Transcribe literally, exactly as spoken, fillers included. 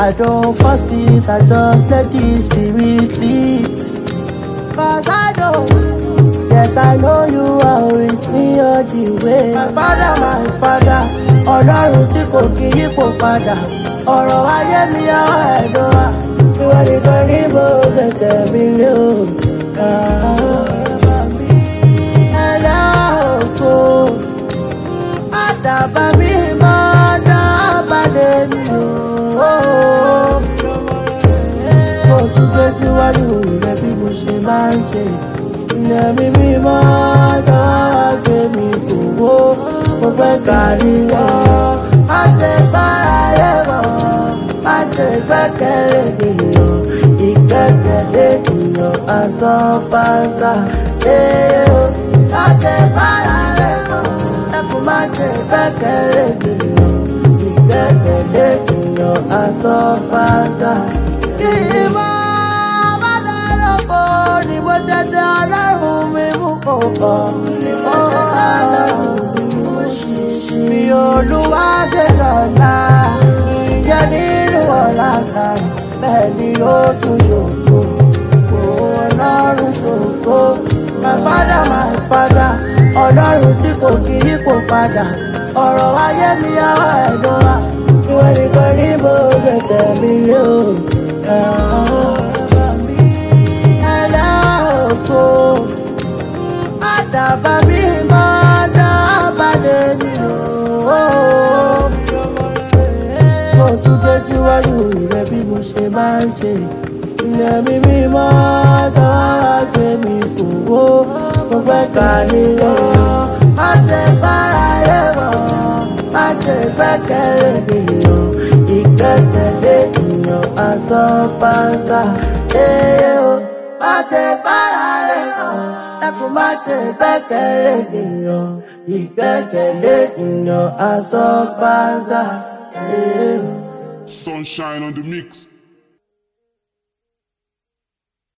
I don't force it, I just let the spirit lead. Cause I know, yes I know you are with me all the way. My father, my father, Ọlọ́run tí kò kí yípo padà. Ọ̀rọ̀ ayé mi àwọn ẹ̀dọ́ wa. Ìwọ nìkan ní mo gbẹ̀kẹ̀ mi lé o. Ẹ̀dá òkú, àdàbà mi máa dábàá lé mi o. Mo tún gbé síwájú rẹ̀ bí mo ṣe máa ń ṣe. Ẹ̀mí mi máa dáwà gbé mi fòwò. Mo fẹ́ kárí lọ, má ṣe gbára lé mọ́, má ṣe gbẹ́kẹ̀lé ènìyàn, ìgbẹ́kẹ̀lé ènìyàn asán pàṣà. Má ṣe gbára lé mọ́, ẹkùn má ṣe gbẹ́kẹ̀lé ènìyàn, ìgbẹ́kẹ̀lé ènìyàn asán pàṣà. Kí ìmọ̀ má dára bò ní mo ṣe dé Ọlọ́run mi mú kọ̀ọ̀kan. Ní mo ṣe dé Ọlọ́run mi mú ṣíṣí. Bí Olúwa ṣe sọ̀la, ìyẹn nínú ọ̀la kan, bẹ́ẹ̀ ni ó tún ṣògo. Ọlọ́run ṣògo. My father, my father, Ọlọ́run tí kò kí yípo padà. Ọ̀rọ̀ ayé mi àwọn ẹ̀dọ́ wa. Ìwọ nìkan ní mo gbẹ̀kẹ̀ mi lé o. Ẹ̀dá òkú, àdàbà mi máa dábàá lé mi o. Mo tún gbé síwájú rẹ̀ bí mo ṣe máa ń ṣe. Ẹ̀mí mi máa dáwà gbé mi fòwò. Mo fẹ́ kárí lọ, má ṣe gbára lé mọ́, má ṣe gbẹ́kẹ̀lé ènìyàn, ìgbẹ́kẹ̀lé ènìyàn asán pàṣà. Má ṣe gbára lé mọ́, ẹkùn má ṣe gbẹ́kẹ̀lé ènìyàn, ìgbẹ́kẹ̀lé ènìyàn asán pàṣà. Sunshine on the mix.